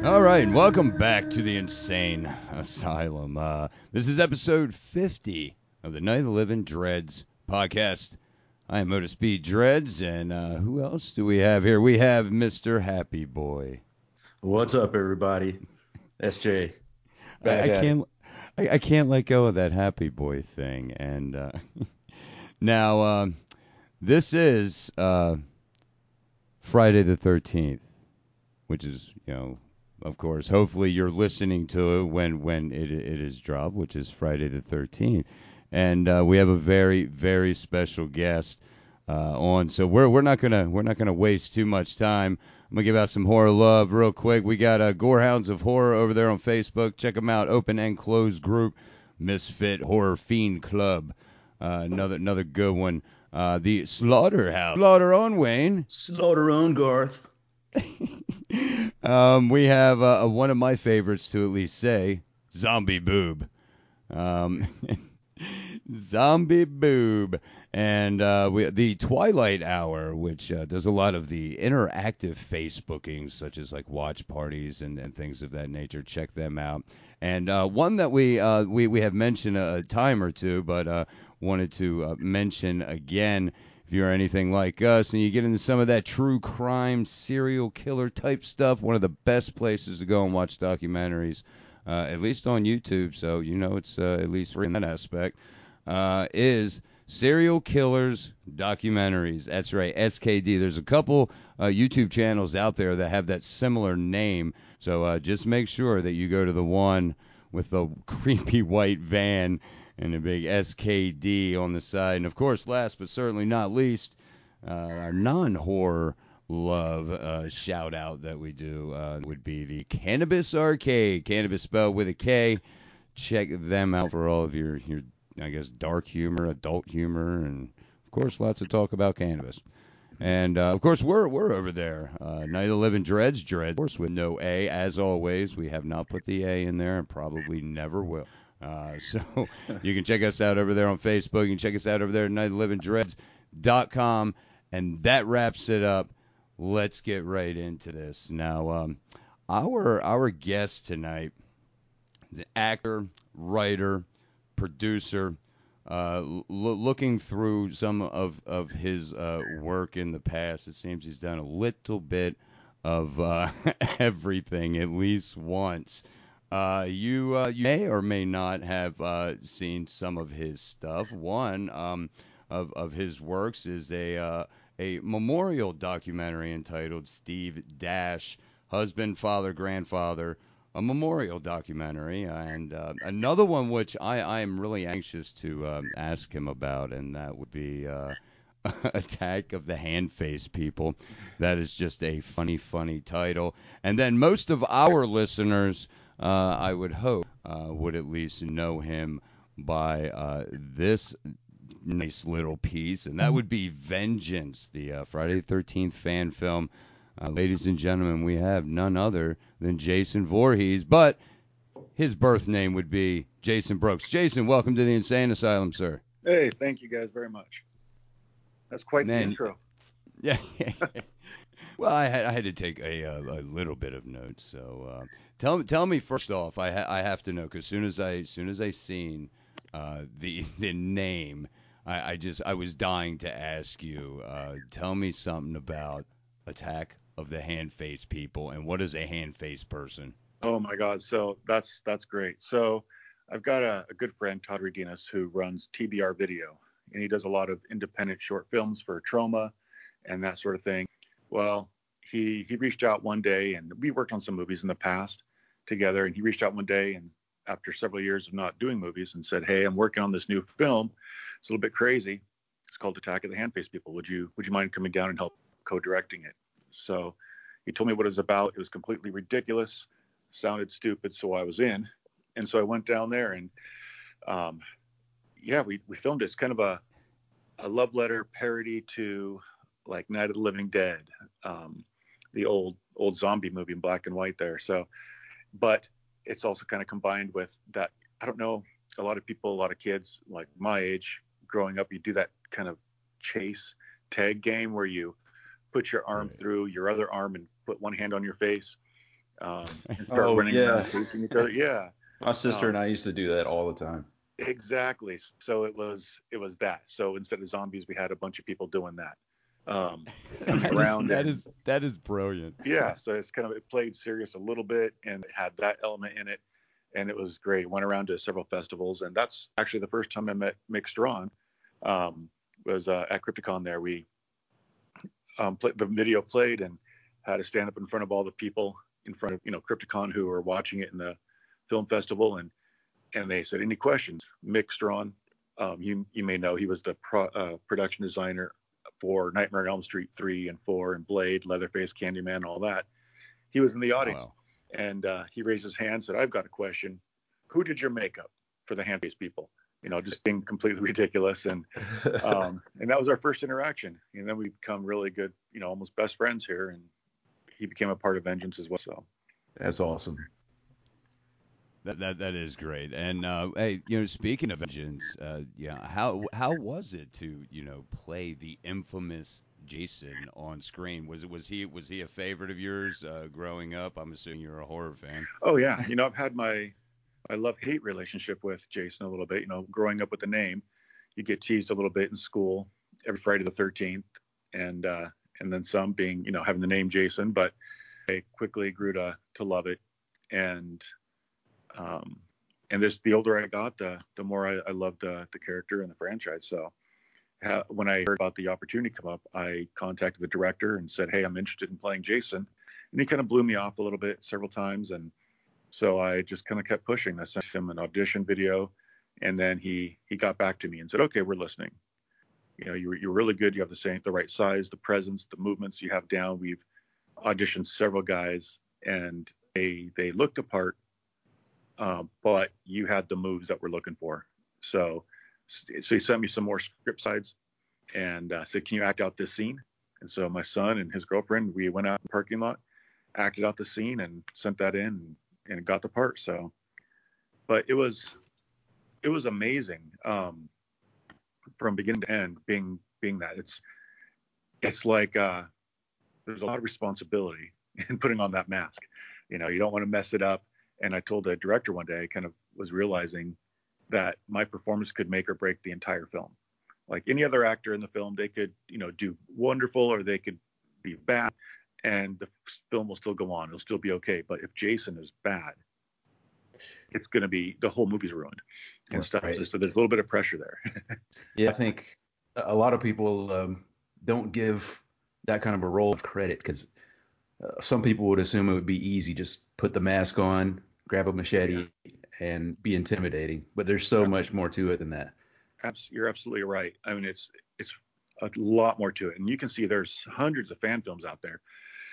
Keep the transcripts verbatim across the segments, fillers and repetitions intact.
All right, and welcome back to the Insane Asylum. Uh, this is episode fifty of the Night of the Living Dreads podcast. I am Otis B. Dreads, and uh, who else do we have here? We have Mister Happy Boy. What's up, everybody? S J, I, back I at it. can't, I, I can't let go of that Happy Boy thing. And uh, now, um, this is uh, Friday the thirteenth, which is, you know, of course, hopefully you're listening to it when when it it is dropped, which is Friday the thirteenth, and uh, we have a very very special guest uh, on. So we're we're not gonna we're not gonna waste too much time. I'm gonna give out some horror love real quick. We got uh, Gorehounds of Horror over there on Facebook. Check them out. Open and closed group. Misfit Horror Fiend Club. Uh, another another good one. Uh, the Slaughterhouse. Slaughter on Wayne. Slaughter on Garth. um, we have uh, one of my favorites to at least say, Zombie Boob. Um, Zombie Boob. And uh, we, the Twilight Hour, which uh, does a lot of the interactive Facebookings, such as like watch parties and, and things of that nature. Check them out. And uh, one that we, uh, we we have mentioned a, a time or two, but uh, wanted to uh, mention again. If you're anything like us and you get into some of that true crime, serial killer type stuff, one of the best places to go and watch documentaries, uh, at least on YouTube, so you know it's uh, at least free in that aspect, uh, is Serial Killers Documentaries. That's right, S K D. There's a couple uh, YouTube channels out there that have that similar name, so uh, just make sure that you go to the one with the creepy white van and a big S K D on the side. And of course, last but certainly not least, uh, our non-horror love uh, shout out that we do uh, would be the Cannabis Arcade. Cannabis spelled with a K. Check them out for all of your, your I guess, dark humor, adult humor, and of course, lots of talk about cannabis. And uh, of course, we're we're over there. Uh, Night of the Living Dreads, Dread, of course, with no A. As always, we have not put the A in there, and probably never will. Uh, so you can check us out over there on Facebook. You can check us out over there at night of the living dreads dot com, and that wraps it up. Let's get right into this now. Um, our our guest tonight is an actor, writer, producer. Uh, l- looking through some of of his uh, work in the past, it seems he's done a little bit of uh, everything at least once. Uh, you uh, you may or may not have uh, seen some of his stuff. One um, of of his works is a uh, a memorial documentary entitled Steve Dash, Husband, Father, Grandfather, a memorial documentary, and uh, another one which I, I am really anxious to um, ask him about, and that would be uh, Attack of the Hand Face People. That is just a funny, funny title. And then most of our listeners, uh, I would hope, uh, would at least know him by uh, this nice little piece, and that would be Vengeance, the uh, Friday the thirteenth fan film. Uh, ladies and gentlemen, we have none other than Jason Voorhees, but his birth name would be Jason Brooks. Jason, welcome to the Insane Asylum, sir. Hey, thank you guys very much. That's quite the Man, intro. yeah. Well, I had, I had to take a, a, a little bit of notes. So uh, tell tell me first off, I ha- I have to know because soon as I soon as I seen uh, the the name, I, I just I was dying to ask you. Uh, tell me something about Attack of the Hand Face People and what is a hand face person? Oh my God. So that's that's great. So I've got a, a good friend, Todd Redinas, who runs T B R Video, and he does a lot of independent short films for trauma and that sort of thing. Well, he he reached out one day, and we worked on some movies in the past together. And he reached out one day, and after several years of not doing movies, and said, "Hey, I'm working on this new film. It's a little bit crazy. It's called Attack of the Hand Face People. Would you would you mind coming down and help co-directing it?" So he told me what it was about. It was completely ridiculous, sounded stupid, so I was in. And so I went down there, and um, yeah, we, we filmed it. It's kind of a, a love letter parody to like Night of the Living Dead, um, the old old zombie movie in black and white there. So, but it's also kind of combined with that. I don't know, a lot of people, a lot of kids like my age growing up, you do that kind of chase tag game where you put your arm Right. through your other arm and put one hand on your face. um, and start Oh running around yeah, chasing each other. Yeah, my sister um, and I used to do that all the time. exactly. So it was it was that. So instead of zombies, we had a bunch of people doing that, um, coming That is around that and is that is brilliant. yeah. So it's kind of it played serious a little bit and it had that element in it, and it was great. Went around to several festivals, and that's actually the first time I met Mick Strawn. Um, was uh, at Crypticon. There we um, play, the video played and had to stand up in front of all the people in front of you know Crypticon who were watching it in the film festival, and and they said, any questions? Mick Strawn, um, you you may know he was the pro, uh, production designer for Nightmare on Elm Street three and four and Blade, Leatherface, Candyman, all that. He was in the Oh, audience, well. and uh, he raised his hand, and said, I've got a question. Who did your makeup for the hand-based people? You know, just being completely ridiculous, and um, and that was our first interaction. And then we become really good, you know, almost best friends here. And he became a part of Vengeance as well. So That's awesome. That that that is great. And uh, hey, you know, speaking of Vengeance, uh, yeah, how how was it to you know play the infamous Jason on screen? Was it was he was he a favorite of yours uh, growing up? I'm assuming you're a horror fan. oh yeah, you know, I've had my I love hate relationship with Jason a little bit. You know, growing up with the name, you get teased a little bit in school every Friday the thirteenth, and uh, and then some being you know having the name Jason. But I quickly grew to to love it, and um, and this the older I got, the the more I, I loved uh, the character and the franchise. So ha- when I heard about the opportunity come up, I contacted the director and said, "Hey, I'm interested in playing Jason," and he kind of blew me off a little bit several times, and so I just kind of kept pushing. I sent him an audition video, and then he he got back to me and said, "Okay, we're listening. You know, you're you're really good. You have the same the right size, the presence, the movements you have down. We've auditioned several guys, and they they looked apart, um, but you had the moves that we're looking for. So so he sent me some more script sides and uh, said, "Can you act out this scene?" And so my son and his girlfriend, we went out in the parking lot, acted out the scene, and sent that in, and, and got the part. So, but it was it was amazing um, from beginning to end. Being being that it's it's like uh, there's a lot of responsibility in putting on that mask. You know, you don't want to mess it up. And I told the director one day, I kind of was realizing that my performance could make or break the entire film. Like any other actor in the film, they could, you know, do wonderful or they could be bad, and the film will still go on. It'll still be okay. But if Jason is bad, it's going to be the whole movie's ruined and stuff. So, Right. so there's a little bit of pressure there. Yeah, I think a lot of people um, don't give that kind of a role of credit because uh, some people would assume it would be easy, just put the mask on, grab a Yeah, machete, and be intimidating. But there's so much more to it than that. abs- you're absolutely right. I mean, it's it's a lot more to it, and you can see there's hundreds of fan films out there.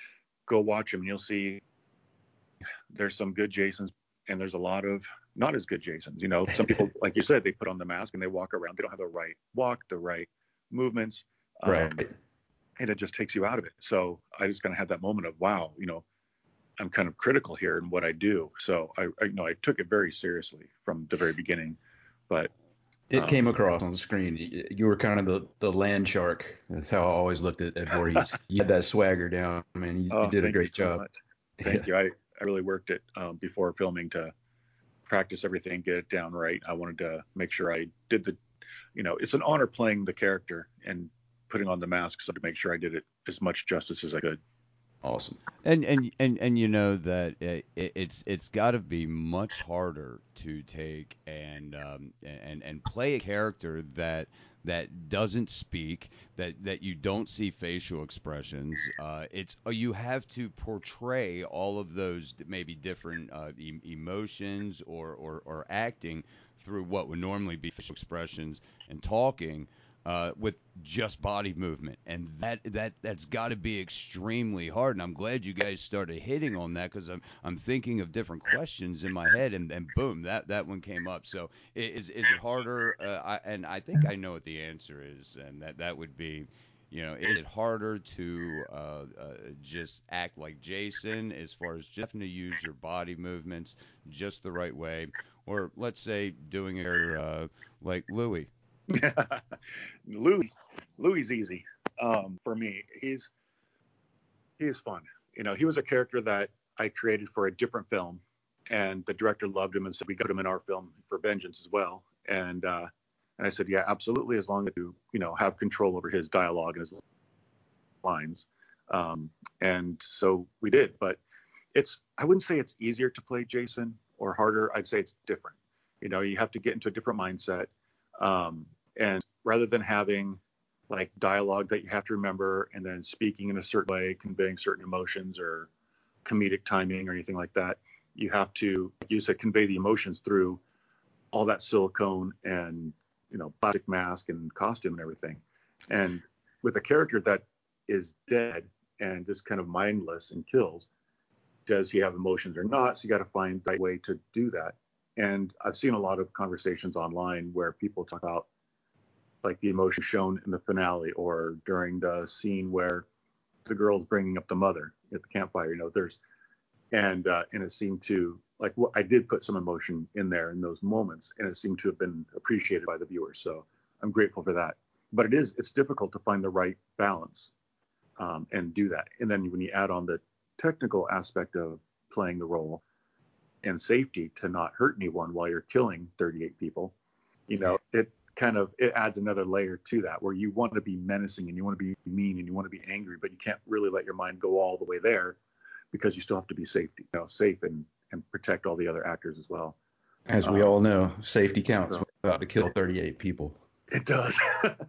Go watch them, and you'll see there's some good Jasons, and there's a lot of not as good Jasons. You know, some people, like you said, they put on the mask and they walk around. They don't have the right walk, the right movements, um, Right. and it just takes you out of it. So I just kind of had that moment of, wow, you know, I'm kind of critical here in what I do. So I, I you know, I took it very seriously from the very beginning. But It came um, across on the screen. Y- You were kind of the, the land shark. That's how I always looked at, at Voorhees. You had that swagger down, man. You, you oh, did a thank you great so job. much. Yeah. Thank you. I, I really worked it um, before filming to practice everything, get it down right. I wanted to make sure I did the, you know, it's an honor playing the character and putting on the mask. So to make sure I did it as much justice as I could. Awesome. And and and and you know that it, it, it's it's got to be much harder to take and um, and and play a character that that doesn't speak, that that you don't see facial expressions. Uh, it's uh, you have to portray all of those maybe different uh, e- emotions or, or or acting through what would normally be facial expressions and talking uh, with just body movement, and that that that's got to be extremely hard. And I'm glad you guys started hitting on that because I'm I'm thinking of different questions in my head, and, and boom, that that one came up. So i- is is it harder? Uh, I, and I think I know what the answer is, and that that would be. You know, is it harder to uh, uh, just act like Jason as far as just having to use your body movements just the right way, or let's say doing it uh, like Louis? Louis, Louis easy um, for me. He's he is fun. You know, he was a character that I created for a different film, and the director loved him and said we got him in our film for Vengeance as well. And uh, and I said, yeah, absolutely, as long as you you know have control over his dialogue and his lines. Um, and so we did, but it's I wouldn't say it's easier to play Jason or harder. I'd say it's different. You know, you have to get into a different mindset, um, and rather than having like dialogue that you have to remember and then speaking in a certain way, conveying certain emotions or comedic timing or anything like that, you have to, like you said, convey the emotions through all that silicone and you know plastic mask and costume and everything. And with a character that is dead and just kind of mindless and kills, does he have emotions or not? So you got to find the right way to do that. And I've seen a lot of conversations online where people talk about like the emotion shown in the finale or during the scene where the girl's bringing up the mother at the campfire. You know, there's and uh, and it seemed to like well, I did put some emotion in there in those moments, and it seemed to have been appreciated by the viewers. So I'm grateful for that. But it is it's difficult to find the right balance um, and do that. And then when you add on the technical aspect of playing the role and safety to not hurt anyone while you're killing thirty-eight people, you know, it kind of it adds another layer to that where you want to be menacing and you want to be mean and you want to be angry, but you can't really let your mind go all the way there because you still have to be safe, you know, safe and and protect all the other actors as well. As we Um, all know, safety counts. so, We're about to kill thirty-eight people. it does.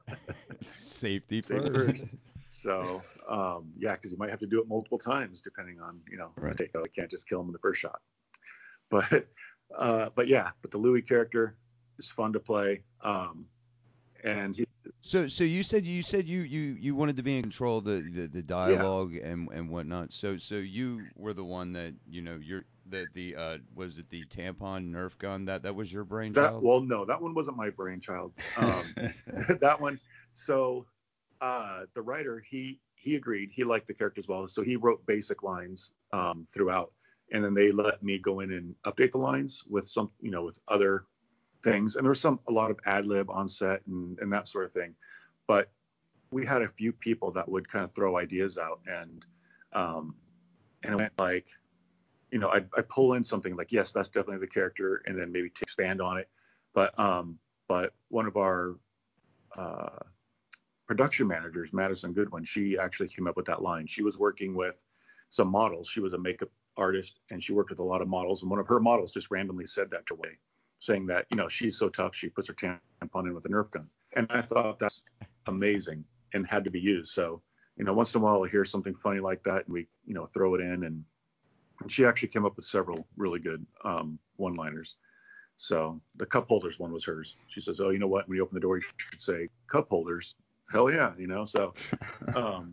Safety Safety first. first. So, um, yeah, because you might have to do it multiple times depending on, you know, Right. take, I can't just kill him in the first shot. But, uh, but yeah, but the Louis character is fun to play. Um, and he, So, so you said you said you you you wanted to be in control of the the, the yeah, dialogue and and whatnot. So, so you were the one that you know you're the the uh was it the tampon Nerf gun that that was your that, brainchild? well, no, that one wasn't my brainchild. Um, that one. So, uh, the writer, he, he agreed, he liked the character as well. So he wrote basic lines, um, throughout, and then they let me go in and update the lines with some, you know, with other things. And there was some, a lot of ad lib on set and, and that sort of thing. But we had a few people that would kind of throw ideas out and, um, and it went like, you know, I'd, I'd pull in something like, yes, that's definitely the character, and then maybe to expand on it. But um, but one of our uh, production managers, Madison Goodwin, she actually came up with that line. She was working with some models. She was a makeup artist, and she worked with a lot of models. And one of her models just randomly said that to Way, saying that you know she's so tough, she puts her tampon in with a Nerf gun. And I thought that's amazing and had to be used. So you know, once in a while, I hear something funny like that, and we you know throw it in and and she actually came up with several really good um, one-liners. So the cup holders one was hers. She says, "Oh, you know what? When you open the door, you should say cup holders." Hell yeah, you know. So um,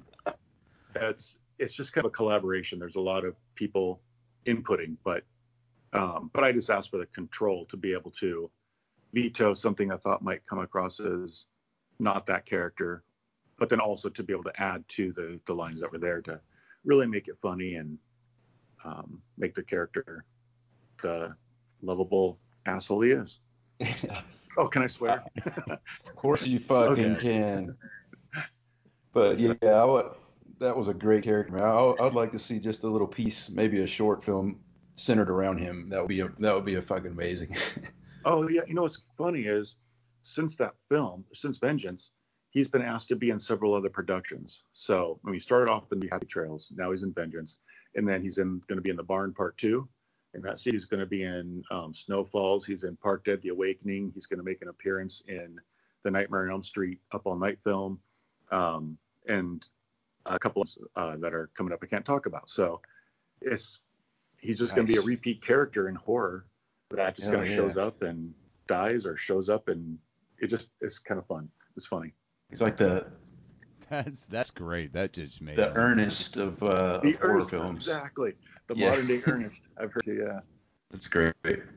it's it's just kind of a collaboration. There's a lot of people inputting, but um, but I just asked for the control to be able to veto something I thought might come across as not that character, but then also to be able to add to the the lines that were there to really make it funny and um, make the character the lovable asshole he is. Oh, can I swear? Of course you fucking Okay. can. But So, yeah, I would, that was a great character. Man. I, I'd like to see just a little piece, maybe a short film centered around him. That would be a, that would be a fucking amazing. oh yeah, you know what's funny is since that film, since Vengeance, he's been asked to be in several other productions. So when he started off in the Happy Trails, now he's in Vengeance, and then he's in going to be in the Barn Part Two. And that he's going to be in um, Snow Falls. He's in Park Dead: The Awakening. He's going to make an appearance in the Nightmare on Elm Street Up All Night film, um, and a couple of, uh, that are coming up I can't talk about. So it's he's just going to be a Nice. repeat character in horror that just kind Hell of yeah. shows up and dies or shows up, and it just it's kind of fun. It's funny. He's like the That's that's great. That just made the my Ernest of uh, of The horror Ernest, films. exactly. The Yeah, modern day Ernest. I've heard. Yeah. that's great.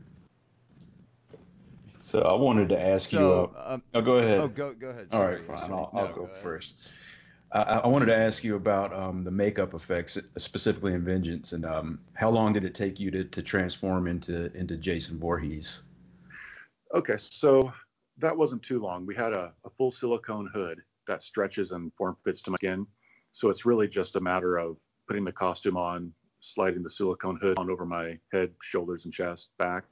So I wanted to ask you. Uh, so um oh, go oh ahead. go go ahead. All right, Sorry, fine. sorry. I'll I'll No, go go ahead. first. I, I wanted to ask you about um, the makeup effects, specifically in Vengeance, and um, how long did it take you to, to transform into into Jason Voorhees? Okay, so that wasn't too long. We had a, a full silicone hood that stretches and form fits to my skin. So it's really just a matter of putting the costume on, sliding the silicone hood on over my head, shoulders, and chest, back,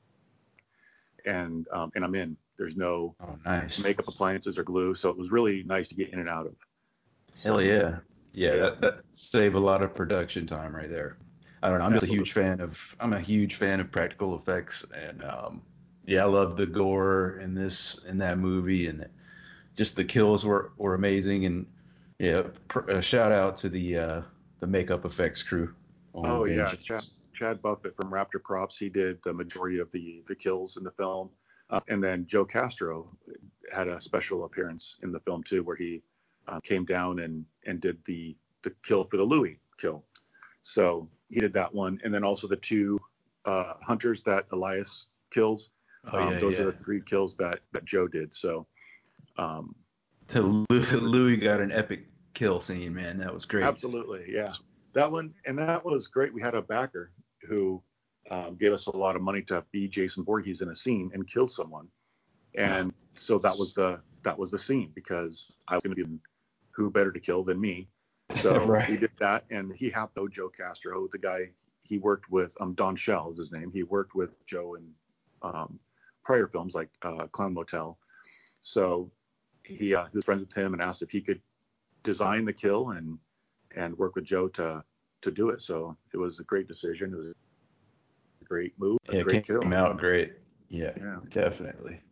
and um, and I'm in. There's no Oh, nice. makeup appliances or glue, so it was really nice to get in and out of. Hell So, yeah. Yeah, yeah, that, that save a lot of production time right there. I don't know. I'm just a absolutely. huge fan of I'm a huge fan of practical effects, and um, yeah, I love the gore in this in that movie, and just the kills were, were amazing. And yeah, pr- a shout out to the uh, the makeup effects crew on Oh yeah, Chad, Vengeance. Chad Buffett from Raptor Props. He did the majority of the the kills in the film, uh, and then Joe Castro had a special appearance in the film too, where he uh, came down and and did the the kill for the Louis kill. So he did that one, and then also the two uh, hunters that Elias kills. Oh Um, yeah, those are yeah. the three kills that that Joe did. So um, The Lou- it was Louis got an epic kill scene, man. That was great. absolutely, yeah, that one, and that was great. We had a backer who um, gave us a lot of money to be Jason Voorhees in a scene and kill someone, and so that was the that was the scene because I was going to be who better to kill than me. So we Right. did that, and he happened to know Joe Castro, the guy he worked with. Um, Don Shell is his name. He worked with Joe in um, prior films like uh, Clown Motel. So he, uh, he was friends with him and asked if he could design the kill and and work with Joe to to do it. So it was a great decision. It was a great move, a Yeah, great it kill. came out great. Yeah, Yeah. definitely.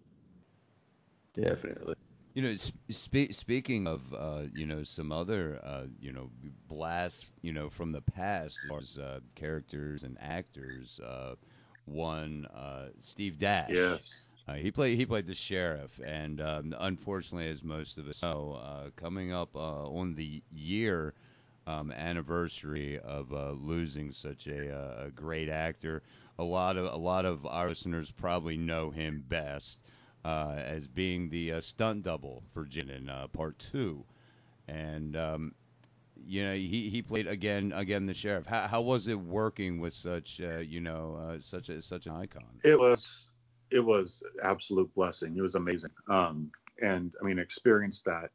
Definitely. You know, spe- speaking of, uh, you know, some other, uh, you know, blasts, you know, from the past, as far as uh, characters and actors, uh, one, uh, Steve Dash. Yes. Uh, he played he played the sheriff, and um, unfortunately, as most of us know, uh, coming up uh, on the year um, anniversary of uh, losing such a, uh, a great actor, a lot of a lot of our listeners probably know him best uh, as being the uh, stunt double for Jin in uh, part two, and um, you know he, he played again again the sheriff. How, how was it working with such uh, you know uh, such a such an icon? It was it was absolute blessing. It was amazing. Um, and I mean, experience that.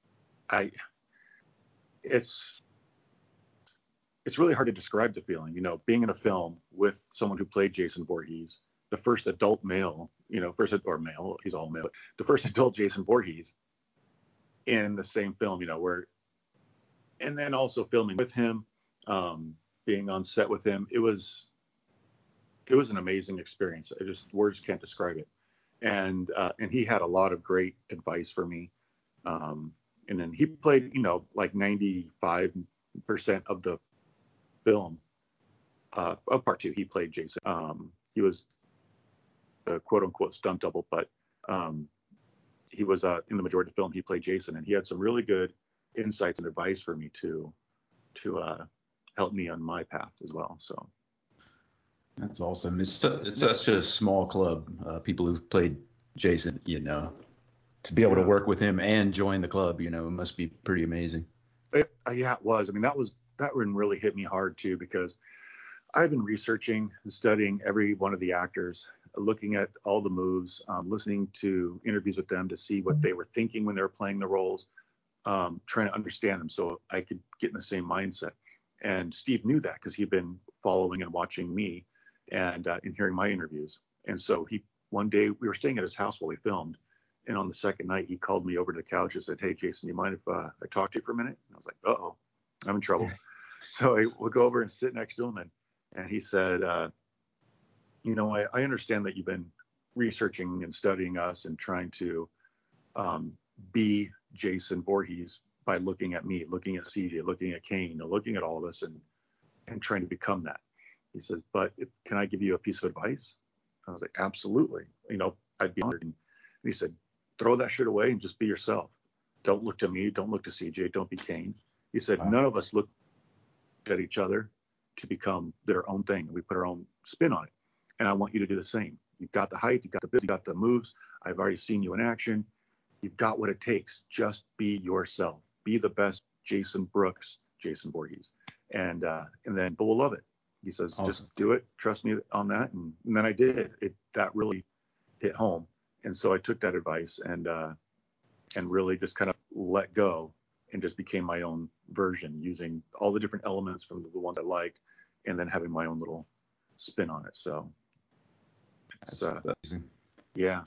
I it's it's really hard to describe the feeling. You know, being in a film with someone who played Jason Voorhees, the first adult male, you know, first or male, he's all male, the first adult Jason Voorhees in the same film. You know, where and then also filming with him, um, being on set with him. It was it was an amazing experience. I just words can't describe it. And uh, and he had a lot of great advice for me. Um, and then he played, you know, like ninety-five percent of the film uh, of part two. He played Jason. Um, he was a quote unquote stunt double, but um, he was uh, in the majority of the film. He played Jason, and he had some really good insights and advice for me to to uh, help me on my path as well. So That's awesome. It's su- it's such a small club. Uh, people who've played Jason, you know, to be able to yeah, work with him and join the club, you know, it must be pretty amazing. it, uh, yeah, it was. I mean, that was that one really hit me hard too because I've been researching and studying every one of the actors, looking at all the moves, um, listening to interviews with them to see what they were thinking when they were playing the roles, um, trying to understand them so I could get in the same mindset. And Steve knew that because he'd been following and watching me and uh, and hearing my interviews. And so he one day we were staying at his house while we filmed, and on the second night he called me over to the couch and said, "Hey Jason, you mind if uh, I talk to you for a minute?" And I was like, "Uh oh, I'm in trouble." So I would go over and sit next to him, and and he said, uh, "You know, I, I understand that you've been researching and studying us and trying to um, be Jason Voorhees by looking at me, looking at C J, looking at Kane, looking at all of us, and and trying to become that." He says, "But if, can I give you a piece of advice?" I was like, "Absolutely. You know, I'd be honored." And he said, "Throw that shit away and just be yourself. Don't look to me. Don't look to C J. Don't be Kane." He said, Wow. "None of us look at each other to become their own thing. We put our own spin on it. And I want you to do the same. You've got the height, you've got the build, you've got the moves. I've already seen you in action. You've got what it takes. Just be yourself. Be the best Jason Brooks, Jason Voorhees. And uh, and then people will love it." He says, "Just Awesome. do it. Trust me on that." And, and then I did. It that really hit home. And so I took that advice and uh, and really just kind of let go and just became my own version using all the different elements from the ones I liked and then having my own little spin on it. So, That's uh, amazing. yeah.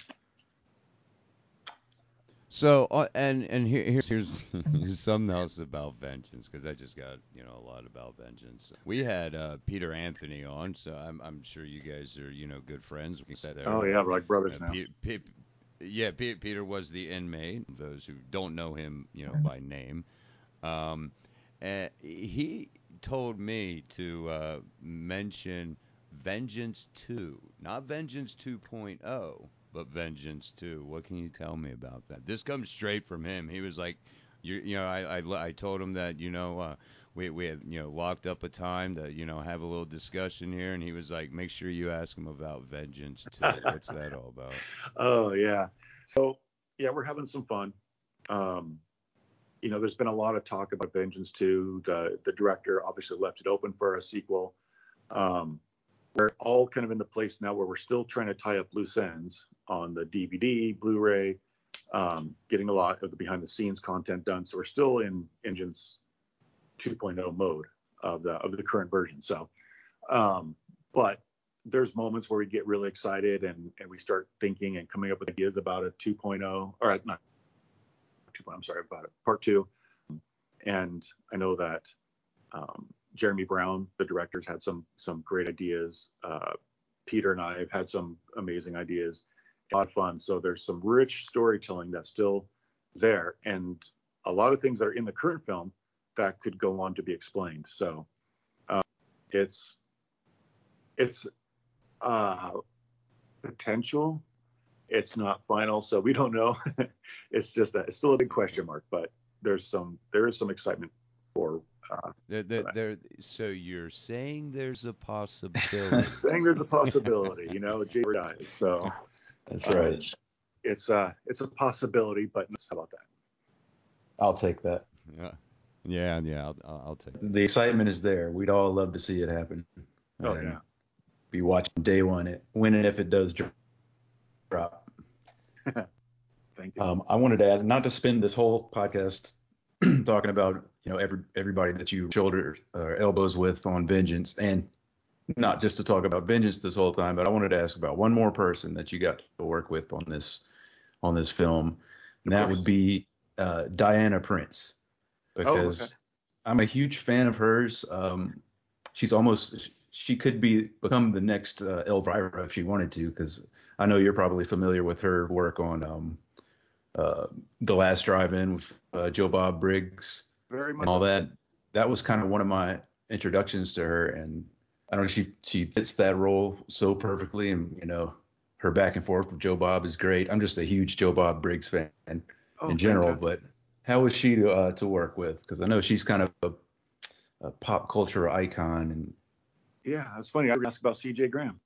So uh, and and here, here's here's here's something else about Vengeance, because I just got you know a lot about Vengeance. We had uh, Peter Anthony on, so I'm I'm sure you guys are you know good friends. We said there. Oh yeah, we're like brothers Uh, now. Pe- Pe- yeah, Pe- Peter was the inmate. Those who don't know him, you know, by name, um, and he told me to uh, mention Vengeance two, not Vengeance 2.0, but Vengeance two. What can you tell me about that? This comes straight from him. He was like, you, you know, I, I, I told him that, you know, uh, we, we had, you know, locked up a time to, you know, have a little discussion here. And he was like, make sure you ask him about Vengeance two. What's that all about? Oh yeah. So yeah, we're having some fun. Um, you know, there's been a lot of talk about Vengeance two. The the director obviously left it open for a sequel. Um, we're all kind of in the place now where we're still trying to tie up loose ends on the D V D, Blu-ray, um, getting a lot of the behind the scenes content done. So we're still in Vengeance 2.0 mode of the of the current version. So, um, but there's moments where we get really excited and, and we start thinking and coming up with ideas about a 2.0 or not two. I'm sorry about it, part two. And I know that um, Jeremy Brown, the director's had some some great ideas. Uh, Peter and I have had some amazing ideas. A lot of fun. So there's some rich storytelling that's still there, and a lot of things that are in the current film that could go on to be explained. So uh, it's it's uh, potential. It's not final, so we don't know. It's just that it's still a big question mark, but there's some there is some excitement for. Uh, There, for there, that. there, so you're saying there's a possibility. Saying there's a possibility, you know, Jay dies. So That's um, right. it's uh it's a possibility, but how about that? I'll take that. Yeah, yeah, yeah. I'll, I'll I'll take it. The excitement is there. We'd all love to see it happen. Oh And yeah. be watching day one, it when and if it does drop. Thank you. Um, I wanted to ask, not to spend this whole podcast talking about you know every everybody that you shoulder uh, elbows with on Vengeance, and not just to talk about Vengeance this whole time, but I wanted to ask about one more person that you got to work with on this on this film, and Of that course. would be uh, Diana Prince, Oh, okay. because I'm a huge fan of hers. Um, she's almost she could be become the next uh, Elvira if she wanted to, because I know you're probably familiar with her work on um, uh, The Last Drive-In with uh, Joe Bob Briggs Very and much all so. that. That was kind of one of my introductions to her, and I don't know, she she fits that role so perfectly, and you know her back and forth with Joe Bob is great. I'm just a huge Joe Bob Briggs fan Oh, in general, fantastic. but how was she to uh, to work with? Because I know she's kind of a, a pop culture icon, Yeah, that's funny. I asked about C J Graham.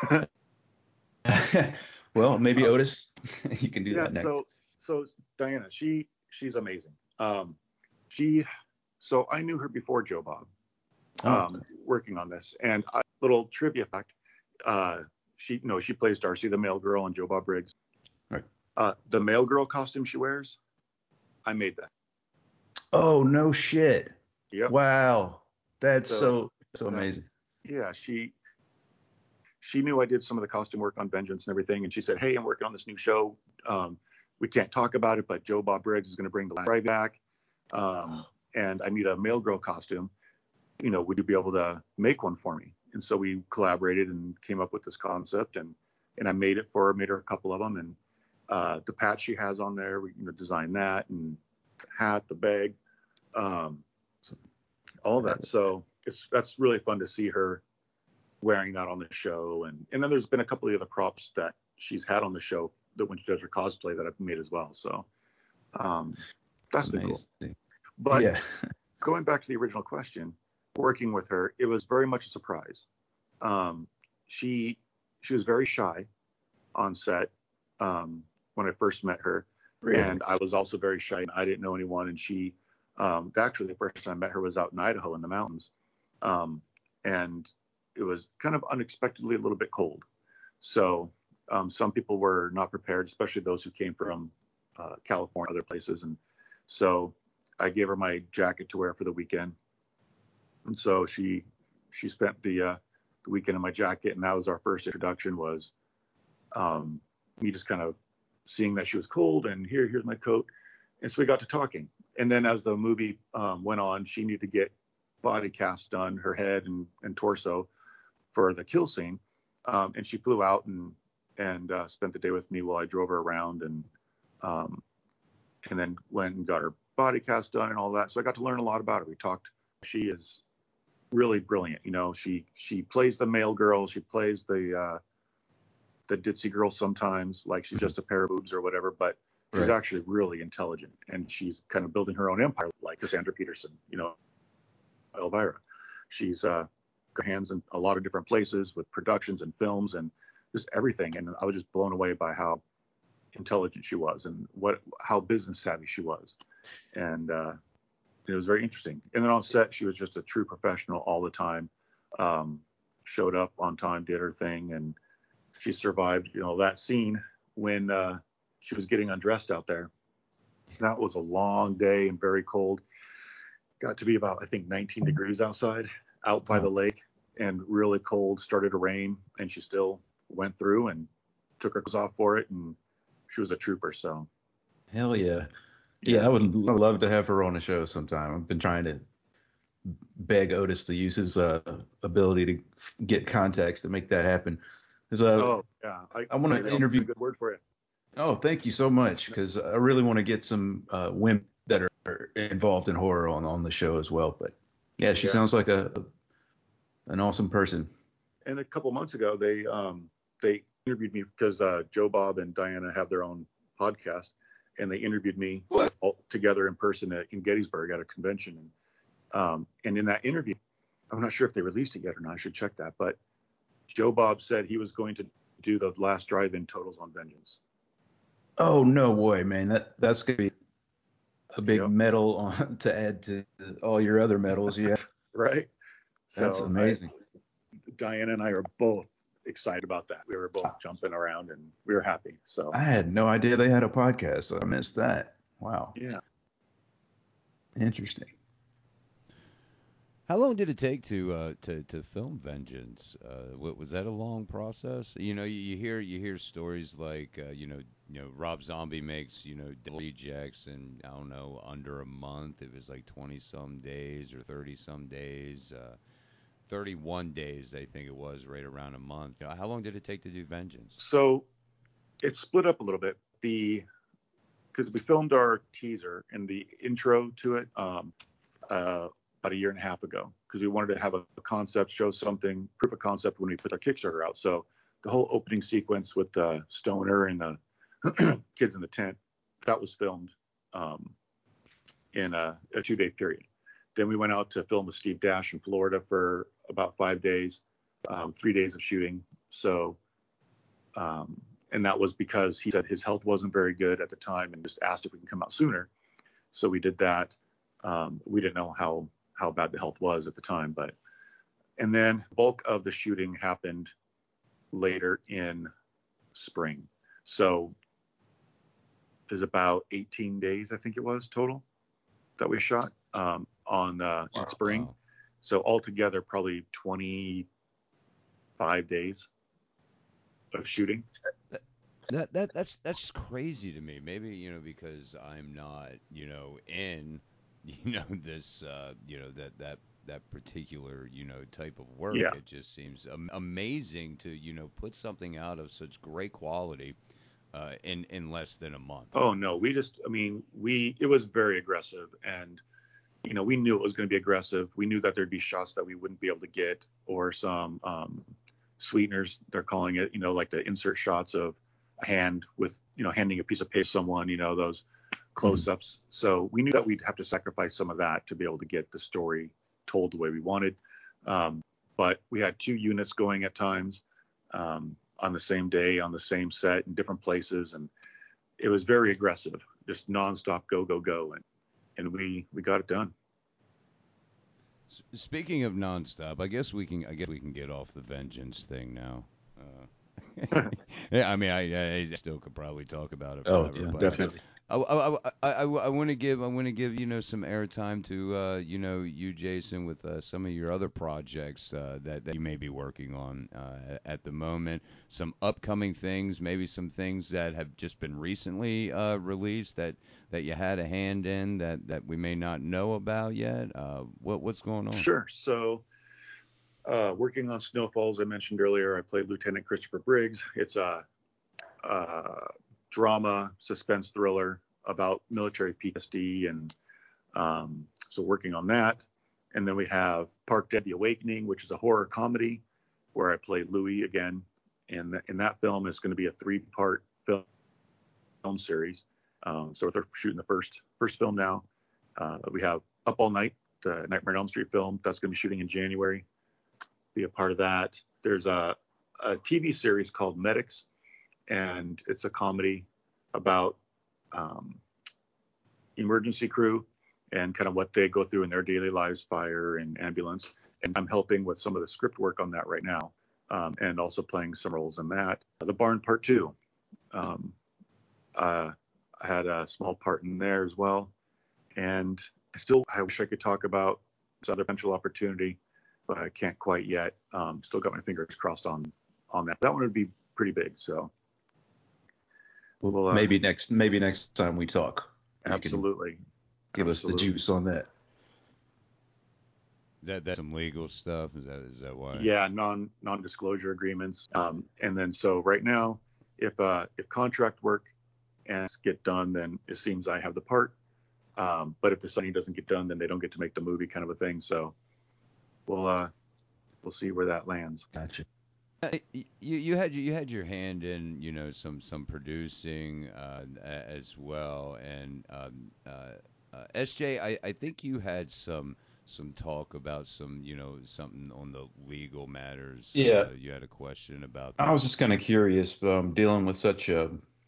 and well, maybe Uh, Otis, you can do yeah. that next. So so Diana, she she's amazing. Um, she so I knew her before Joe Bob. Oh, Um, working on this, and a little trivia fact. Uh, she no, she plays Darcy, the male girl, in Joe Bob Briggs. right. Uh, the male girl costume she wears, I made that. Oh, no shit. Yep. Wow, that's So so so that amazing. yeah, she she knew I did some of the costume work on Vengeance and everything, and she said, "Hey, I'm working on this new show. Um, we can't talk about it, but Joe Bob Briggs is going to bring the drive back, um, and I need a male girl costume. You know, would you be able to make one for me?" And so we collaborated and came up with this concept, and and I made it for her, made her a couple of them, and uh, the patch she has on there, we you know designed that, and the hat, the bag, um, all of that. So it's that's really fun to see her wearing that on the show, and and then there's been a couple of other props that she's had on the show that when she does her cosplay that I've made as well. So um, that's been cool. Amazing. But Yeah. going back to the original question, working with her, it was very much a surprise. Um, she she was very shy on set um, when I first met her, Really? and I was also very shy, and I didn't know anyone. And she um, actually the first time I met her was out in Idaho in the mountains, um, and it was kind of unexpectedly a little bit cold. So um, some people were not prepared, especially those who came from uh, California, other places, and so I gave her my jacket to wear for the weekend, and so she she spent the uh, the weekend in my jacket, and that was our first introduction. Was um, me just kind of seeing that she was cold, and here here's my coat, and so we got to talking. And then as the movie um, went on, she needed to get body cast done, her head and, and torso for the kill scene, um, and she flew out and and uh, spent the day with me while I drove her around, and um, and then went and got her body cast done and all that. So I got to learn a lot about her. We talked. She is really brilliant. You know, she she plays the male girl. She plays the uh, the ditzy girl sometimes, like she's just a pair of boobs or whatever. But she's Right. actually really intelligent, and she's kind of building her own empire, like Cassandra Peterson. You know, Elvira. She's uh, got hands in a lot of different places with productions and films and just everything. And I was just blown away by how intelligent she was and what how business savvy she was. And uh, it was very interesting. And then on set, she was just a true professional all the time. Um, showed up on time, did her thing, and she survived. You know, that scene when uh, she was getting undressed out there. That was a long day and very cold. Got to be about, I think, nineteen degrees outside, out by the lake, and really cold. Started to rain, and she still went through and took her clothes off for it, and she was a trooper. So, Hell yeah. Yeah, yeah. I would l- love to have her on a show sometime. I've been trying to beg Otis to use his uh, ability to f- get contacts to make that happen. 'Cause, uh, Oh, yeah. I, I want maybe to I'll put a interview. good word for you. Oh, thank you so much. Because I really want to get some uh, women that are involved in horror on on the show as well. But yeah, she Yeah. sounds like a an awesome person. And a couple months ago, they um, they interviewed me because uh, Joe Bob and Diana have their own podcast, and they interviewed me all together in person at, in Gettysburg at a convention. And um, and in that interview, I'm not sure if they released it yet or not. I should check that. But Joe Bob said he was going to do the last drive-in Totals on Vengeance. Oh no way, man! That that's gonna be a big Yep. medal on, to add to all your other medals. Yeah, Right. that's So I, amazing. Diana and I are both excited about that. We were both jumping around and we were happy. So I had no idea they had a podcast. So I missed that. Wow, yeah. interesting. How long did it take to uh, to to film Vengeance? Uh, wa- was that a long process? You know, you, you hear you hear stories like uh, you know you know Rob Zombie makes you know Devil Rejects in I don't know under a month. It was like twenty some days or thirty some days, uh, thirty one days I think it was, right around a month. You know, how long did it take to do Vengeance? So it split up a little bit. The because we filmed our teaser and the intro to it um, uh, about a year and a half ago because we wanted to have a, a concept, show something, proof of concept when we put our Kickstarter out. So the whole opening sequence with the stoner and the kids in the tent that was filmed um, in a, a two day period. Then we went out to film with Steve Dash in Florida for about five days, um, three days of shooting. So um, and that was because he said his health wasn't very good at the time and just asked if we can come out sooner. So we did that. Um, we didn't know how how bad the health was at the time, but and then bulk of the shooting happened later in spring. So there's about eighteen days, I think it was total that we shot um, on uh, in spring. Wow. So altogether, probably twenty-five days of shooting. That that that's that's just crazy to me. Maybe you know because I'm not you know in you know this uh, you know that that that particular you know type of work. Yeah. It just seems am- amazing to you know put something out of such great quality uh, in in less than a month. Oh no, we just, I mean, we, it was very aggressive and, you know, we knew it was going to be aggressive. We knew that there'd be shots that we wouldn't be able to get or some um, sweeteners, they're calling it, you know, like the insert shots of a hand with, you know, handing a piece of paper to someone, you know, those Mhm. close ups. So we knew that we'd have to sacrifice some of that to be able to get the story told the way we wanted. Um, but we had two units going at times um, on the same day, on the same set in different places. And it was very aggressive, just nonstop go go go, and and we we got it done. S- speaking of nonstop, I guess we can I guess we can get off the vengeance thing now. Uh, yeah, I mean, I, I still could probably talk about it Oh forever, yeah, but uh, definitely. I, I, I, I, I want to give I want to give you know some airtime to uh, you know you Jason with uh, some of your other projects uh, that that you may be working on uh, at the moment. Some upcoming things, maybe some things that have just been recently uh, released that, that you had a hand in that, that we may not know about yet. Uh, what what's going on? Sure. So, uh, working on Snowfalls, I mentioned earlier, I played Lieutenant Christopher Briggs. It's a, a drama, suspense thriller about military P T S D, and um, so working on that. And then we have Park Dead: The Awakening, which is a horror comedy where I played Louis again. And in that film, it's going to be a three-part film, film series. Um, so they're shooting the first first film now. Uh, we have Up All Night, the Nightmare on Elm Street film. That's going to be shooting in January. Be a part of that. There's a, a T V series called Medics, and it's a comedy about um, emergency crew and kind of what they go through in their daily lives, fire and ambulance. And I'm helping with some of the script work on that right now, um, and also playing some roles in that. The Barn Part Two. Um, uh, I had a small part in there as well. And I still, I wish I could talk about this other potential opportunity, but I can't quite yet. Um, still got my fingers crossed on on that. That one would be pretty big. So, Well, we'll, uh, maybe next maybe next time we talk, you can absolutely. give Absolutely. us the juice on that. That that's some legal stuff. Is that is that why? Yeah, non non disclosure agreements. Um, and then so right now, if uh, if contract work and get done, then it seems I have the part. Um, but if the signing doesn't get done, then they don't get to make the movie, kind of a thing. So we'll uh, we'll see where that lands. Gotcha. Uh, y- You you had you had your hand in you know some some producing uh, a- as well, and um, uh, uh, S J, I, I think you had some some talk about some you know something on the legal matters. Yeah, Uh, you had a question about I that. was just kind of curious, um, dealing with such a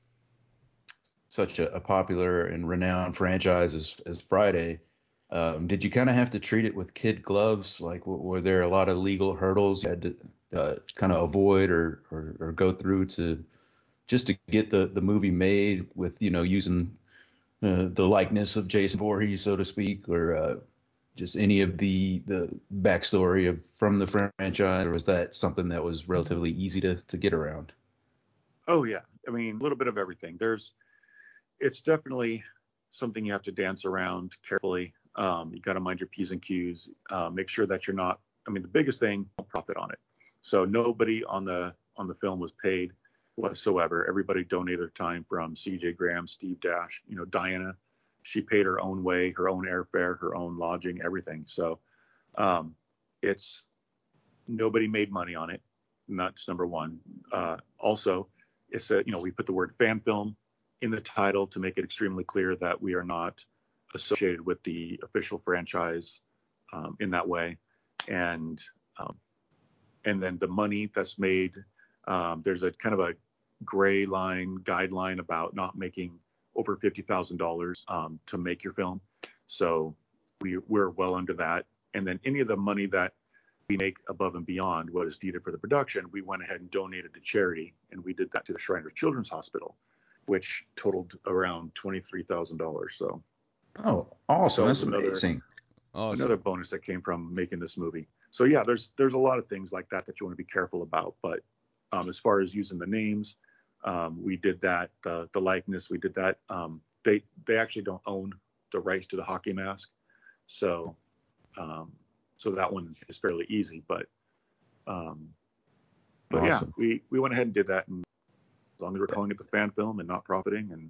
such a, a popular and renowned franchise as as Friday. Um, did you kind of have to treat it with kid gloves? Like, w- were there a lot of legal hurdles you had to uh, kind of avoid or, or or go through to just to get the the movie made with, you know, using uh, the likeness of Jason Voorhees, so to speak, or uh, just any of the the backstory of from the franchise, or was that something that was relatively easy to to get around? Oh yeah, I mean a little bit of everything. There's it's definitely something you have to dance around carefully. Um, you got to mind your P's and Q's. Uh, make sure that you're not. I mean, the biggest thing, don't profit on it. So nobody on the on the film was paid whatsoever. Everybody donated their time, from C J Graham, Steve Dash, you know, Diana. She paid her own way, her own airfare, her own lodging, everything. So um, it's nobody made money on it. And that's number one. Uh, also, it's a, you know, we put the word fan film in the title to make it extremely clear that we are not associated with the official franchise um, in that way. And um, and then the money that's made, um, there's a kind of a gray line guideline about not making over fifty thousand dollars um, to make your film. So we we're well under that. And then any of the money that we make above and beyond what is needed for the production, we went ahead and donated to charity, and we did that to the Shriners Children's Hospital, which totaled around twenty-three thousand dollars. So Oh, that awesome! was That's another amazing. another Awesome. bonus that came from making this movie. So yeah, there's there's a lot of things like that that you want to be careful about. But um, as far as using the names, um, we did that. The the likeness, we did that. Um, they they actually don't own the rights to the hockey mask, so um, so that one is fairly easy. But um, but yeah, Awesome. we we went ahead and did that, and as long as we're calling it the fan film and not profiting, and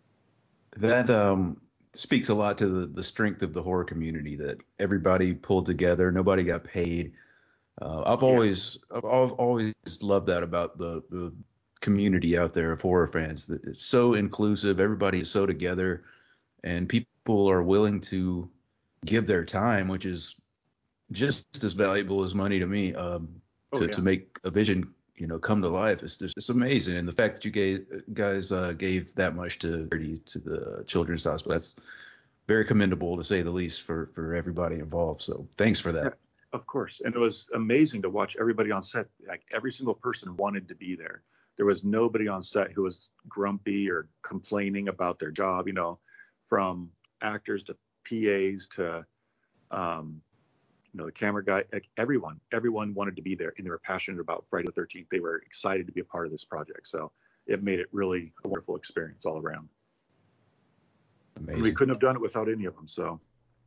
That um, speaks a lot to the, the strength of the horror community, that everybody pulled together, nobody got paid. Uh, I've yeah, always I've al- always loved that about the the community out there of horror fans. That it's so inclusive, everybody is so together, and people are willing to give their time, which is just as valuable as money to me, um, oh to yeah, to make a vision, you know, come to life. It's just it's amazing, and the fact that you gave guys uh, gave that much to to the children's hospital, that's very commendable to say the least for for everybody involved. So thanks for yeah, that. of course. And it was amazing to watch everybody on set. Like every single person wanted to be there. There was nobody on set who was grumpy or complaining about their job, you know, from actors to P As to, um, you know, the camera guy, like everyone, everyone wanted to be there and they were passionate about Friday the thirteenth. They were excited to be a part of this project. So it made it really a wonderful experience all around. Amazing. And we couldn't have done it without any of them. So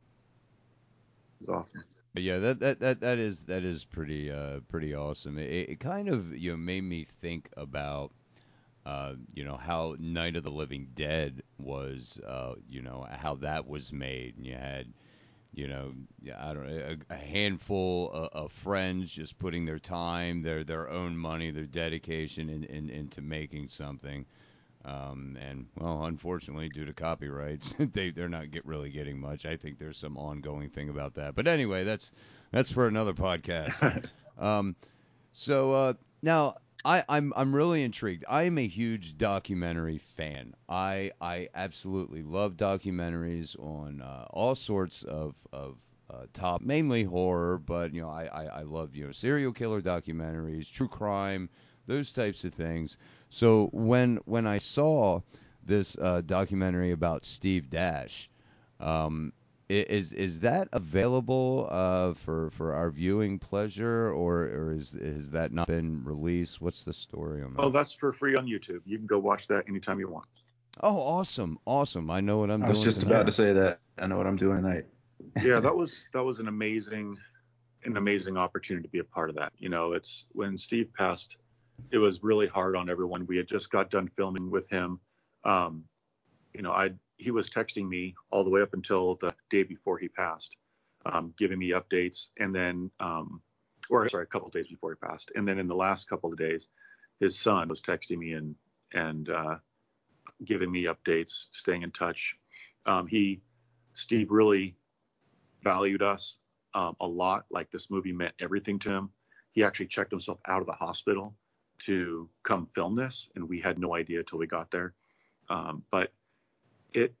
it was awesome. Yeah, that that that that is that is pretty uh pretty awesome. It, it kind of you know made me think about uh you know how Night of the Living Dead was uh you know how that was made, and you had you know yeah, I don't know a, a handful of, of friends just putting their time, their their own money, their dedication in, in, into making something. Um, and well, unfortunately, due to copyrights, they they're not get really getting much. I think there's some ongoing thing about that. But anyway, that's that's for another podcast. Um, so uh, now I, I'm I'm really intrigued. I am a huge documentary fan. I I absolutely love documentaries on uh, all sorts of of uh, top, mainly horror, but you know I, I I love you know serial killer documentaries, true crime, those types of things. So when when I saw this uh, documentary about Steve Dash, um, I- Is is that available uh, for for our viewing pleasure, or or is has that not been released? What's the story on Oh, that? that's for free on YouTube. You can go watch that anytime you want. Oh, awesome, awesome! I know what I'm I was doing just about tonight. to say that. I know what I'm doing tonight. Yeah, that was that was an amazing an amazing opportunity to be a part of that. You know, it's when Steve passed, it was really hard on everyone. We had just got done filming with him. Um, you know, I he was texting me all the way up until the day before he passed, um, giving me updates, and then, um, or sorry, a couple of days before he passed, and then in the last couple of days, his son was texting me and and uh, giving me updates, staying in touch. Um, he, Steve, really valued us um, a lot. Like this movie meant everything to him. He actually checked himself out of the hospital to come film this, and we had no idea till we got there. Um, but it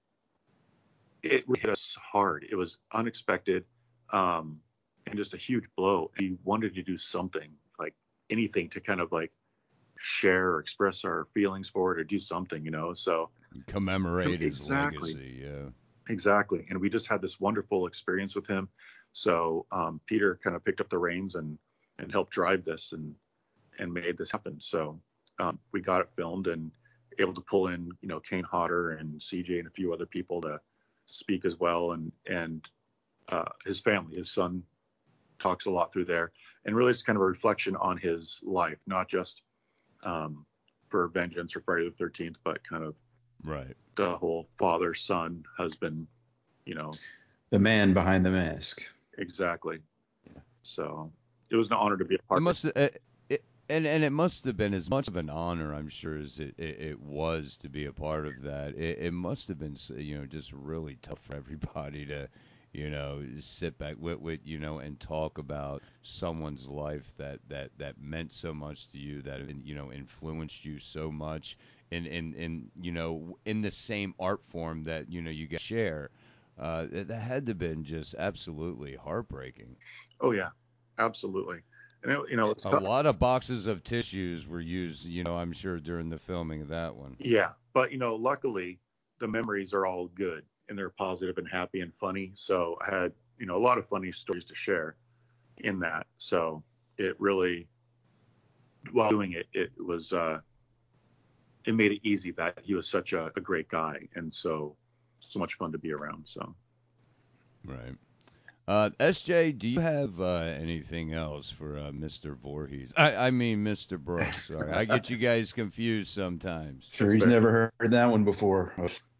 it hit us hard. It was unexpected, um, and just a huge blow. We wanted to do something, like anything, to kind of like share or express our feelings for it, or do something, you know. So Commemorate his exactly, legacy. Yeah. exactly. And we just had this wonderful experience with him. So um, Peter kind of picked up the reins and and helped drive this and and made this happen. So um, we got it filmed and able to pull in, you know, Kane Hodder and C J and a few other people to speak as well, and and uh, his family, his son talks a lot through there, and really it's kind of a reflection on his life, not just um, for Vengeance or Friday the thirteenth, but kind of Right. the whole father, son, husband, you know. The man behind the mask. Exactly. So it was an honor to be a It part of it. must. Uh, it, and and it must have been as much of an honor, I'm sure, as it, it, it was to be a part of that. It, it must have been, you know, just really tough for everybody to, you know, sit back with, with you know, and talk about someone's life that, that, that meant so much to you, that you know, influenced you so much, in, in, in you know, in the same art form that you know you guys share. Uh, that that had to have been just absolutely heartbreaking. Oh yeah, absolutely. And it, you know, it's A tough. lot of boxes of tissues were used, you know, I'm sure during the filming of that one. Yeah, but you know, luckily the memories are all good and they're positive and happy and funny. So I had, you know, a lot of funny stories to share in that. So it really, while doing it, it was uh, it made it easy that he was such a, a great guy and so so much fun to be around. So Right. Uh, S J, do you have uh, anything else for uh, mister Voorhees? I, I mean, mister Brooks. Sorry, I get you guys confused sometimes. Sure, that's he's fair. never heard that one before.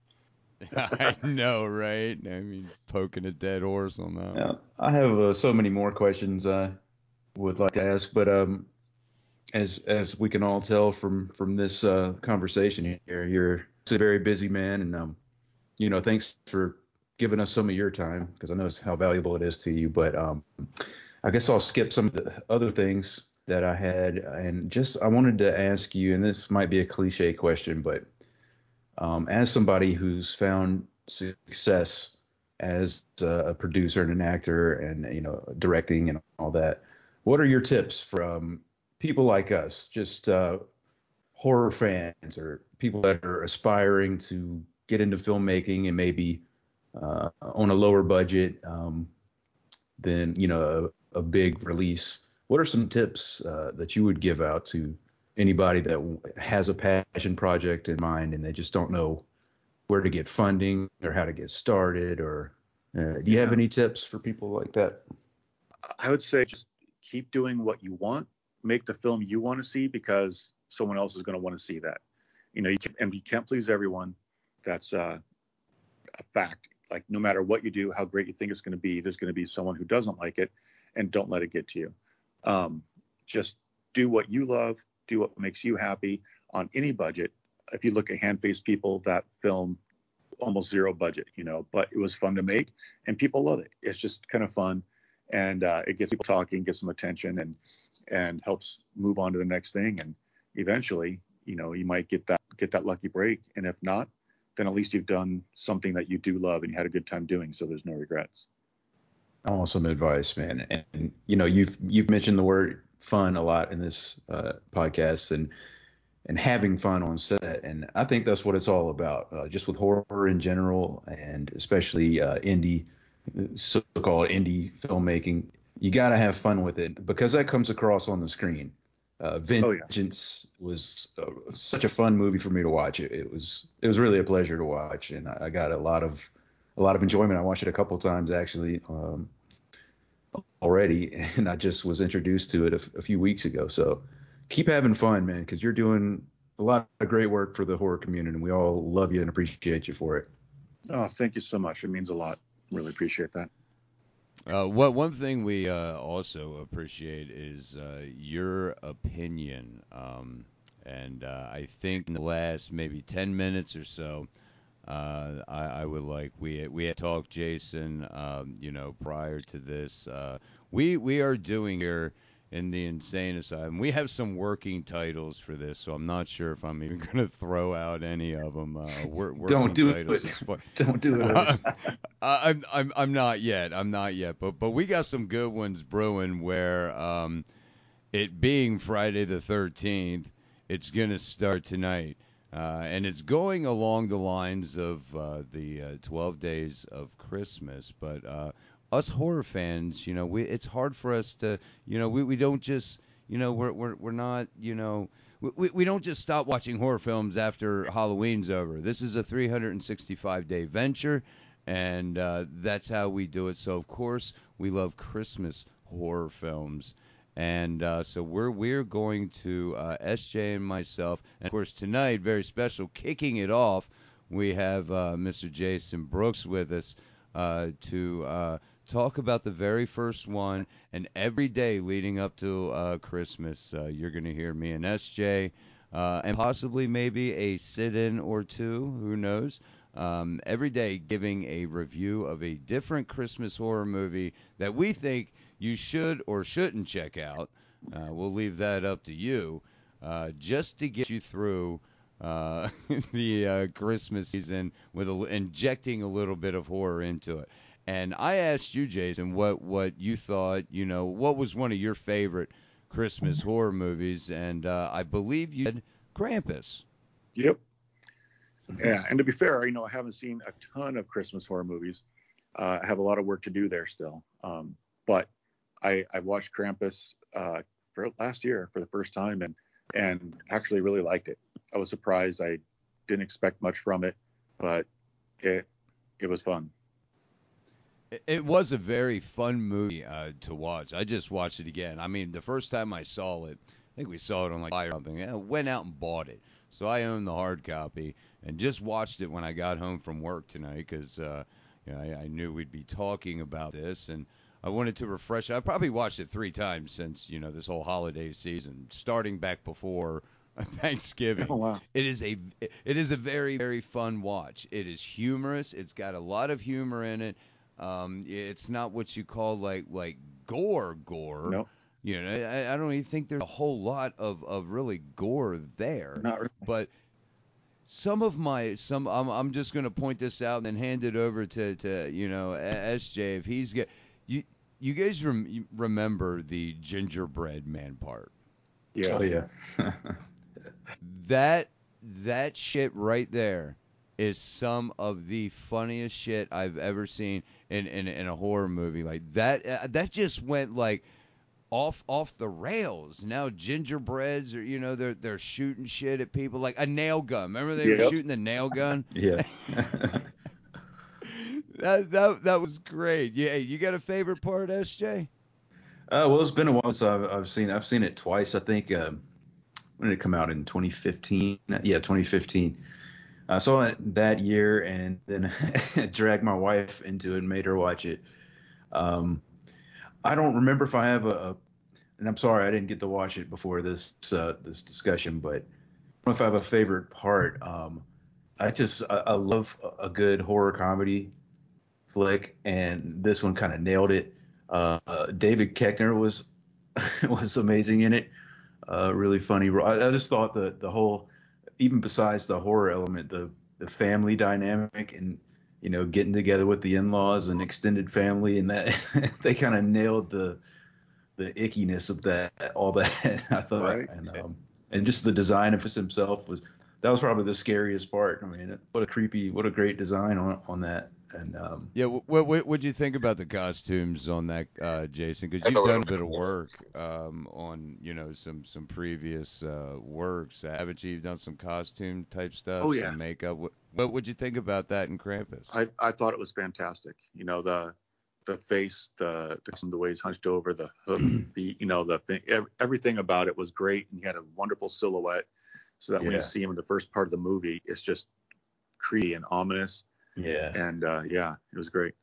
I know, right? I mean, poking a dead horse on that Yeah, one. I have uh, so many more questions I would like to ask, but um, as as we can all tell from from this uh, conversation here, you're a very busy man, and um, you know, thanks for giving us some of your time because I know it's how valuable it is to you. But um, I guess I'll skip some of the other things that I had, and just I wanted to ask you, and this might be a cliche question, but um, as somebody who's found success as a producer and an actor, and you know, directing and all that, what are your tips from people like us, just uh, horror fans or people that are aspiring to get into filmmaking and maybe uh, on a lower budget um, than you know a, a big release, what are some tips uh, that you would give out to anybody that w- has a passion project in mind and they just don't know where to get funding or how to get started? Or uh, do you have Yeah, any tips for people like that? I would say just keep doing what you want, make the film you want to see because someone else is going to want to see that. You know, you can, and you can't please everyone. That's uh, a fact. Like no matter what you do, how great you think it's going to be, there's going to be someone who doesn't like it, and don't let it get to you. Um, just do what you love, do what makes you happy on any budget. If you look at Hand-Faced People, that film almost zero budget, you know, but it was fun to make, and people love it. It's just kind of fun, and uh, it gets people talking, gets some attention, and and helps move on to the next thing. And eventually, you know, you might get that get that lucky break, and if not, then at least you've done something that you do love and you had a good time doing, so there's no regrets. Awesome advice, man. And, and you know, you've you've mentioned the word fun a lot in this uh, podcast, and and having fun on set. And I think that's what it's all about, uh, just with horror in general, and especially uh, indie, so-called indie filmmaking. You got to have fun with it because that comes across on the screen. Uh, Oh yeah. Vengeance was uh, such a fun movie for me to watch. It, it was it was really a pleasure to watch, and I, I got a lot of a lot of enjoyment. I watched it a couple times actually um, already, and I just was introduced to it a, f- a few weeks ago. So keep having fun, man, because you're doing a lot of great work for the horror community, and we all love you and appreciate you for it. Oh, thank you so much. It means a lot. Really appreciate that. Uh, what one thing we uh, also appreciate is uh, your opinion, um, and uh, I think in the last maybe ten minutes or so, uh, I, I would like we we had talked, Jason, um, you know, prior to this. Uh, we we are doing here in the Insane Asylum. We have some working titles for this, so I'm not sure if I'm even going to throw out any of them. Uh, wor- Don't working do titles it. is fun. Don't do it, Otis. I'm I'm I'm not yet. I'm not yet. But but we got some good ones brewing where um it being Friday the thirteenth, it's gonna start tonight. Uh, and it's going along the lines of uh, the uh, twelve Days of Christmas, but uh, us horror fans, you know, we it's hard for us to, you know, we, we don't just, you know, we're we're we're not, you know, we, we don't just stop watching horror films after Halloween's over. This is a three hundred sixty-five day venture, and uh, that's how we do it. So of course we love Christmas horror films, and uh, so we're we're going to uh, S J and myself, and of course tonight, very special, kicking it off, we have uh, Mister Jason Brooks with us uh, to uh, talk about the very first one, and every day leading up to uh, Christmas, uh, you're going to hear me and S J, uh, and possibly maybe a sit-in or two, who knows? Um, every day giving a review of a different Christmas horror movie that we think you should or shouldn't check out. Uh, we'll leave that up to you, uh, just to get you through uh, the uh, Christmas season with a, injecting a little bit of horror into it. And I asked you, Jason, what what you thought. You know, what was one of your favorite Christmas horror movies? And uh, I believe you had Krampus. Yep. Yeah. And to be fair, you know, I haven't seen a ton of Christmas horror movies. Uh, I have a lot of work to do there still. Um, but I, I watched Krampus uh, for last year for the first time, and and actually really liked it. I was surprised. I didn't expect much from it, but it it was fun. It it was a very fun movie uh, to watch. I just watched it again. I mean, the first time I saw it, I think we saw it on like Fire or something. I went out and bought it, so I own the hard copy and just watched it when I got home from work tonight because uh, you know, I, I knew we'd be talking about this and I wanted to refresh. I probably watched it three times since you know this whole holiday season, starting back before Oh Thanksgiving. wow. It is a it is a very very fun watch. It is humorous. It's got a lot of humor in it. Um, it's not what you call like like gore gore. No, You know, I, I don't even think there's a whole lot of, of really gore there. not really. But some of my some I'm I'm just gonna point this out and then hand it over to, to you know S J if he's get you you guys rem, you remember the gingerbread man part. Yeah. Oh yeah. that that shit right there is some of the funniest shit I've ever seen in in, in a horror movie. Like that uh, that just went like off off the rails. Now gingerbreads are, you know, they're they're shooting shit at people like a nail gun. Remember they were Yep. shooting the nail gun? Yeah. That that that was great. Yeah, you got a favorite part, S J? Uh, well, it's been a while since I've, I've seen I've seen it twice. I think um, when did it come out in twenty fifteen? Yeah, twenty fifteen. I saw it that year and then dragged my wife into it and made her watch it. Um, I don't remember if I have a, a, and I'm sorry I didn't get to watch it before this uh, this discussion, but I don't know if I have a favorite part. Um, I just I, I love a a good horror comedy flick, and this one kind of nailed it. Uh, uh, David Koechner was was amazing in it. Uh, really funny. I, I just thought the the whole, even besides the horror element, the the family dynamic and you know getting together with the in-laws and extended family, and that they kind of nailed the the ickiness of that, all that. I thought, Right. and um, and just the design of himself was that was probably the scariest part. I mean, what a creepy, what a great design on on that, and um, Yeah, what what what'd you think about the costumes on that, uh, Jason? Because you've done a bit of work um, on, you know, some some previous uh, works, haven't you? You've done some costume type stuff, Oh yeah. some makeup. What what would you think about that in Krampus? I, I thought it was fantastic. You know, the the face, the the, the way he's hunched over, the hoof beat, you know, the ev- everything about it was great, and he had a wonderful silhouette. So that when you yeah, see him in the first part of the movie, it's just creepy and ominous. yeah. And uh, yeah, it was great.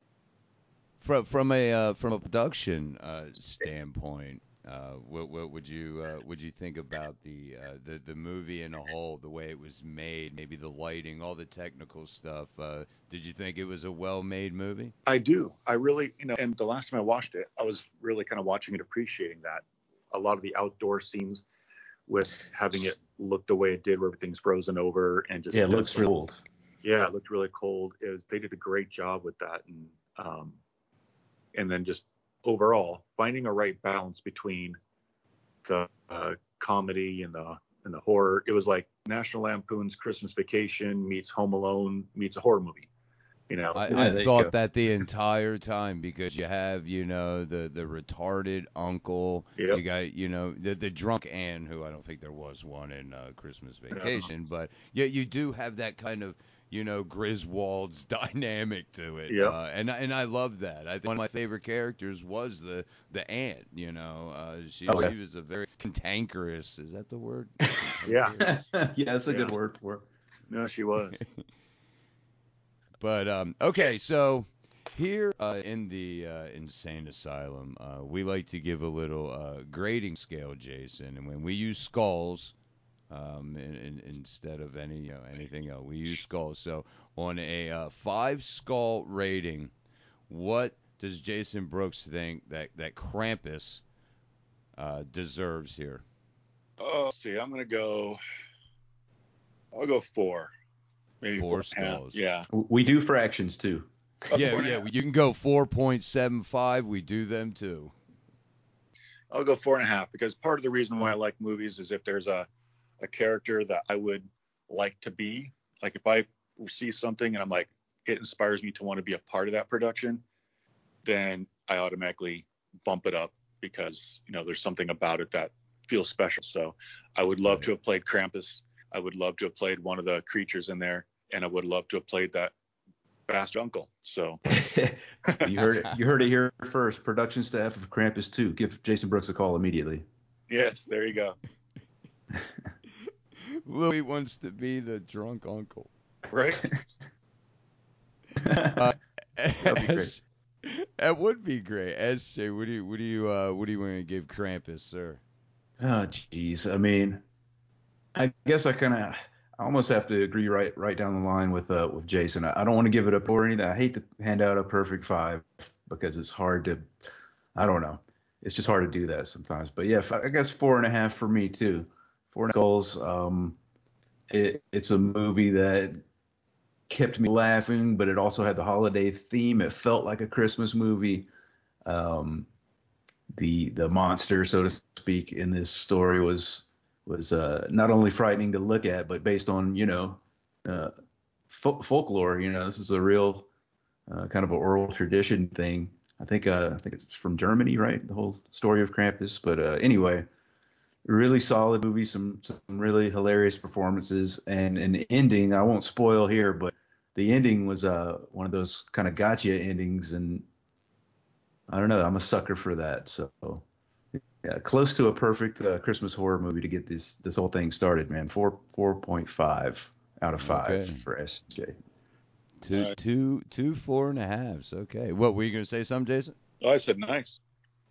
From from a uh, from a production uh, standpoint, uh, what what would you uh, would you think about the uh, the the movie in a whole, the way it was made, maybe the lighting, all the technical stuff? Uh, did you think it was a well-made movie? I do. I really, you know, and the last time I watched it, I was really kind of watching it, appreciating that. A lot of the outdoor scenes with having it look the way it did, where everything's frozen over and just Yeah, it looks feels, real old. yeah, it looked really cold. It was, they did a great job with that. And, um, and then just overall finding a right balance between the uh, comedy and the and the horror. It was like National Lampoon's Christmas Vacation meets Home Alone meets a horror movie. You know, I, I Yeah, there you go. thought that the entire time because you have, you know, the, the retarded uncle, yep. you got, you know, the the drunk Anne, who I don't think there was one in uh, Christmas Uh, Vacation, but yeah, you do have that kind of, you know, Griswold's dynamic to it, yep. uh, and I- and I love that. I think one of my favorite characters was the the aunt. You know, uh, she Oh she yeah. was a very cantankerous. Is that the word? Yeah. Cantankerous. Yeah, that's a Yeah. good word for it. No, she was. But um, okay, so here uh, in the uh, insane asylum, uh, we like to give a little uh, grading scale, Jason, and when we use skulls um, in, in, instead of any you know, anything else, we use skulls. So on a uh, five skull rating, what does Jason Brooks think that that Krampus uh, deserves here? Oh, let's see, I'm gonna go. I'll go four, maybe four Four and a half. skulls. Yeah. We do fractions too. Oh, Yeah, four and a yeah, half. you can go four point seven five. We do them too. I'll go four and a half because part of the reason why I like movies is if there's a a character that I would like to be, like if I see something and I'm like, it inspires me to want to be a part of that production, then I automatically bump it up because, you know, there's something about it that feels special. So I would love Right. to have played Krampus. I would love to have played one of the creatures in there. And I would love to have played that fast uncle. So, You heard it. You heard it here first. Production staff of Krampus two. Give Jason Brooks a call immediately. yes, there you go. Louis wants to be the drunk uncle. Right. Uh, That'd be great. S, that would be great. S J, what do you what do you uh, what do you want to give Krampus, sir? Oh, jeez. I mean, I guess I kind of, I almost have to agree right, right down the line with, uh, with Jason. I, I don't want to give it up or anything. I hate to hand out a perfect five because it's hard to, I don't know. It's just hard to do that sometimes. But yeah, I guess four and a half for me too. Four and a half goals. Um, it, it's a movie that kept me laughing, but it also had the holiday theme. It felt like a Christmas movie. Um, the the monster, so to speak, in this story was was uh, not only frightening to look at, but based on you know uh, fo- folklore. You know, this is a real uh, kind of an oral tradition thing. I think uh, I think it's from Germany, right? The whole story of Krampus. But uh, anyway, really solid movie. Some some really hilarious performances and an ending. I won't spoil here, but the ending was uh, one of those kind of gotcha endings, and I don't know. I'm a sucker for that. So yeah, close to a perfect uh, Christmas horror movie to get this this whole thing started, man. Four four point five out of five Okay. for S J. Two, Right. two, two, four and a halves. Okay. What were you gonna say? Something, Jason? Oh, I said nice.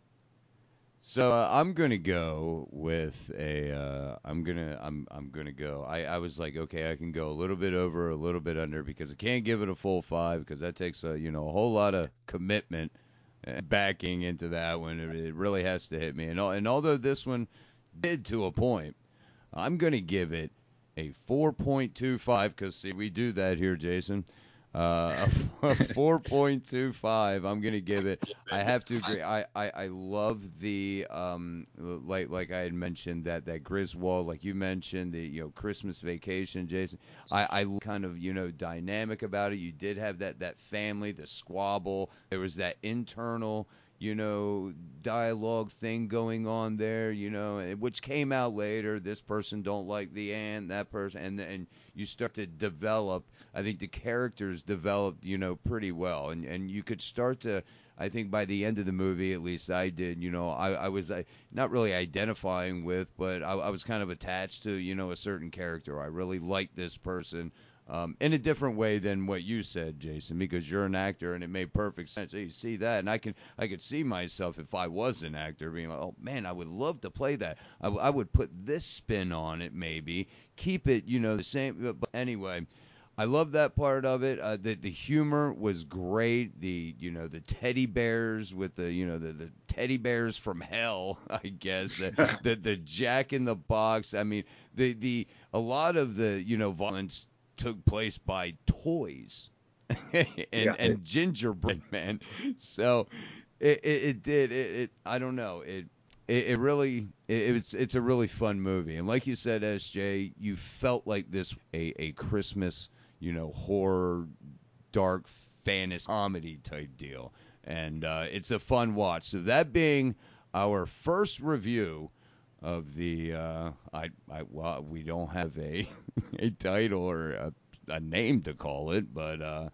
So uh, I'm gonna go with a. Uh, I'm gonna. I'm. I'm gonna go. I, I was like, okay, I can go a little bit over, a little bit under, because I can't give it a full five because that takes a you know a whole lot of commitment and backing into that one. It, it really has to hit me. And al- and although this one did to a point, I'm gonna give it a four point two five because see we do that here, Jason. Uh, a four point two five. I'm gonna give it. I have to agree. I, I, I love the um like like I had mentioned that that Griswold, like you mentioned, the you know Christmas Vacation, Jason. I I kind of you know dynamic about it. You did have that that family, the squabble. There was that internal you know dialogue thing going on there. You know, and- which came out later. This person don't like the aunt, that person, and and you start to develop. I think the characters developed, you know, pretty well, and and you could start to. I think by the end of the movie, at least I did, you know, I, I was uh, not really identifying with, but I, I was kind of attached to, you know, a certain character. I really liked this person um, in a different way than what you said, Jason, because you're an actor, and it made perfect sense. So you see that, and I can I could see myself if I was an actor being like, oh man, I would love to play that. I, w- I would put this spin on it, maybe keep it, you know, the same. But anyway. I love that part of it. Uh, the the humor was great. The you know the teddy bears with the you know the, the teddy bears from hell. I guess the, the the Jack in the Box. I mean the the a lot of the you know violence took place by toys and Yeah. and gingerbread man. So it it, it did it, it. I don't know it. It, it really it, it's it's a really fun movie, and like you said, S J, you felt like this a a Christmas you know, horror, dark fantasy comedy type deal. And uh, it's a fun watch. So that being our first review of the, uh, I, I, well, we don't have a a title or a, a name to call it, but uh,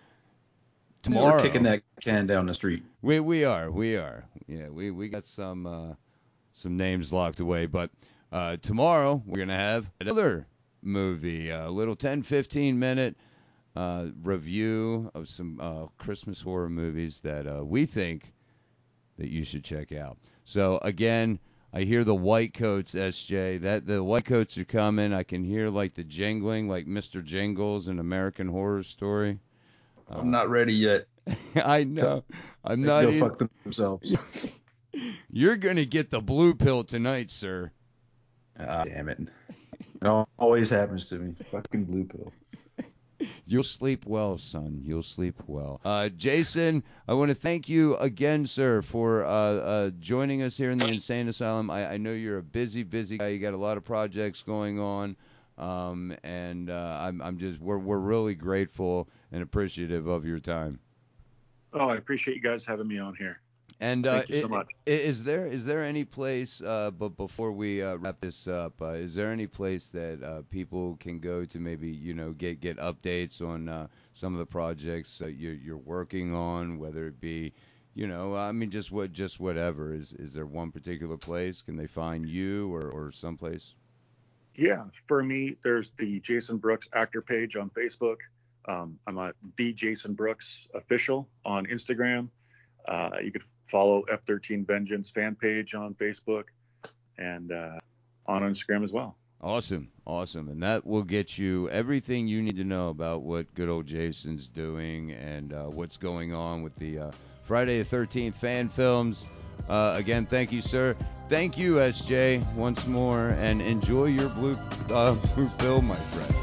We're kicking tomorrow that can down the street. we we are we are yeah we we got some uh, some names locked away, but uh, tomorrow we're gonna have another movie, a little ten fifteen minute uh, review of some uh, Christmas horror movies that uh, we think that you should check out. So again, I hear the white coats, S J. That the white coats are coming. I can hear like the jingling, like Mister Jingles in American Horror Story. I'm Uh, not ready yet. I know. I'm They can not go in. fuck themselves. You're gonna get the blue pill tonight, sir. Ah, damn it. It always happens to me. Fucking blue pill. You'll sleep well, son. You'll sleep well. Uh, Jason, I want to thank you again, sir, for uh, uh, joining us here in the Insane Asylum. I, I know you're a busy, busy guy. You got a lot of projects going on, um, and uh, I'm, I'm just we're we're really grateful and appreciative of your time. Oh, I appreciate you guys having me on here. And uh, Thank you i- so i- much. is there is there any place, uh, but before we uh, wrap this up, uh, is there any place that uh, people can go to maybe you know get get updates on uh, some of the projects that you're you're working on, whether it be you know I mean just what just whatever is is there one particular place? Can they find you or or someplace? Yeah, for me, there's the Jason Brooks actor page on Facebook. Um, I'm at the Jason Brooks official on Instagram. Uh, you could follow F thirteen Vengeance fan page on Facebook and uh, on Instagram as well. Awesome, awesome, and that will get you everything you need to know about what good old Jason's doing and uh, what's going on with the uh, Friday the thirteenth fan films. Uh, again, thank you, sir. Thank you, S J, once more, and enjoy your blue uh, blue pill, my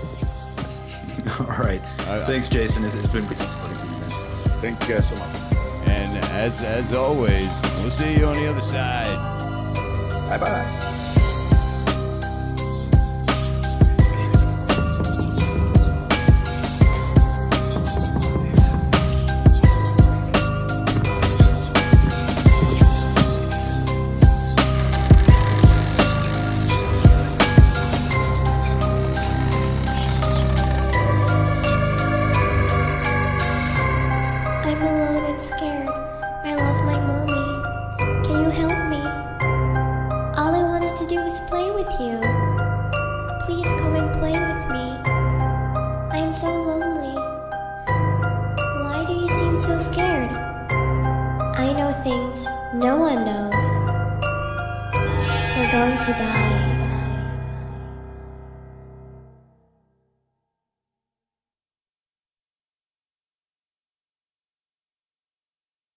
friend. All right. I- Thanks, Jason. It's, it's been great talking to you, man. Thank you guys so much. And as as always, we'll see you on the other side. Bye bye. lonely. Why do you seem so scared? I know things no one knows. We're going to die.